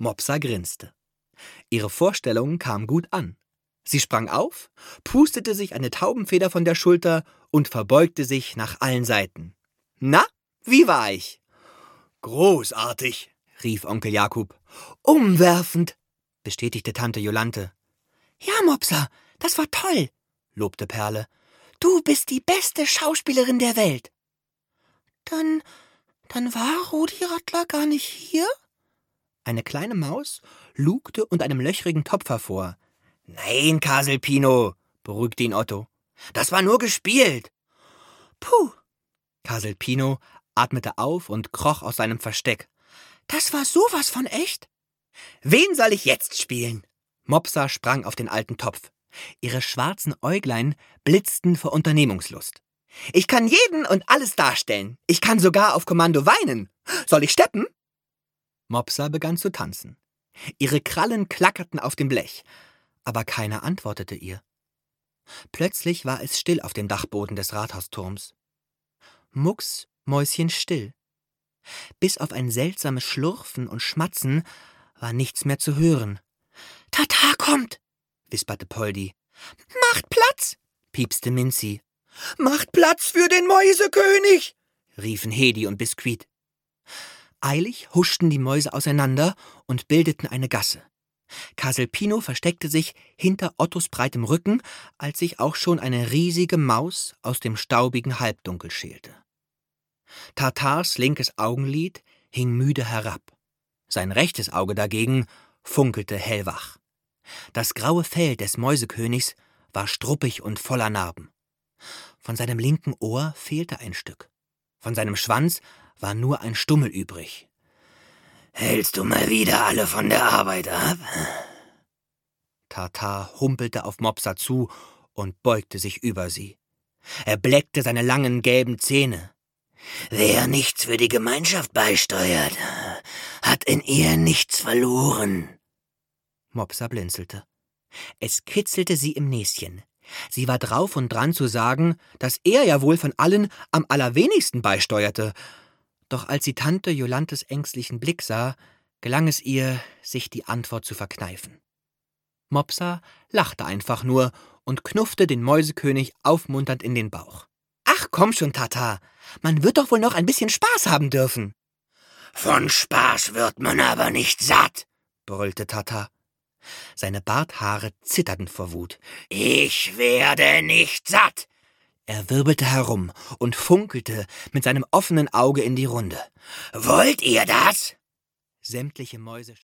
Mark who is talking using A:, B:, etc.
A: Mopsa grinste. Ihre Vorstellung kam gut an. Sie sprang auf, pustete sich eine Taubenfeder von der Schulter und verbeugte sich nach allen Seiten. »Na, wie war ich?«
B: »Großartig«,
A: rief Onkel Jakob. »Umwerfend«, bestätigte Tante Jolanthe. »Ja, Mopsa, das war toll«, lobte Perle. »Du bist die beste Schauspielerin der Welt.« Dann war Rudi Rattler gar nicht hier?« Eine kleine Maus lugte unter einem löchrigen Topf hervor. »Nein, Kaselpino«, beruhigte ihn Otto. »Das war nur gespielt.« »Puh«, Kaselpino atmete auf und kroch aus seinem Versteck. »Das war sowas von echt.« »Wen soll ich jetzt spielen?« Mopsa sprang auf den alten Topf. Ihre schwarzen Äuglein blitzten vor Unternehmungslust. »Ich kann jeden und alles darstellen. Ich kann sogar auf Kommando weinen. Soll ich steppen?« Mopsa begann zu tanzen. Ihre Krallen klackerten auf dem Blech, aber keiner antwortete ihr. Plötzlich war es still auf dem Dachboden des Rathausturms. Mucksmäuschenstill. Bis auf ein seltsames Schlurfen und Schmatzen war nichts mehr zu hören. »Tata kommt«, wisperte Poldi. »Macht Platz«, piepste Minzi. »Macht Platz für den Mäusekönig«, riefen Hedi und Biskuit. Eilig huschten die Mäuse auseinander und bildeten eine Gasse. Kaselpino versteckte sich hinter Ottos breitem Rücken, als sich auch schon eine riesige Maus aus dem staubigen Halbdunkel schälte. Tatars linkes Augenlid hing müde herab. Sein rechtes Auge dagegen funkelte hellwach. Das graue Fell des Mäusekönigs war struppig und voller Narben. Von seinem linken Ohr fehlte ein Stück. Von seinem Schwanz war nur ein Stummel übrig. »Hältst du mal wieder alle von der Arbeit ab?« Tatar humpelte auf Mopsa zu und beugte sich über sie. Er bleckte seine langen gelben Zähne. »Wer nichts für die Gemeinschaft beisteuert, hat in ihr nichts verloren.« Mopsa blinzelte. Es kitzelte sie im Näschen. Sie war drauf und dran zu sagen, dass er ja wohl von allen am allerwenigsten beisteuerte. Doch als sie Tante Jolanthes ängstlichen Blick sah, gelang es ihr, sich die Antwort zu verkneifen. Mopsa lachte einfach nur und knuffte den Mäusekönig aufmunternd in den Bauch. »Ach, komm schon, Tata, man wird doch wohl noch ein bisschen Spaß haben dürfen.« »Von Spaß wird man aber nicht satt«, brüllte Tata. Seine Barthaare zitterten vor Wut. »Ich werde nicht satt!« Er wirbelte herum und funkelte mit seinem offenen Auge in die Runde. »Wollt ihr das?« Sämtliche Mäuse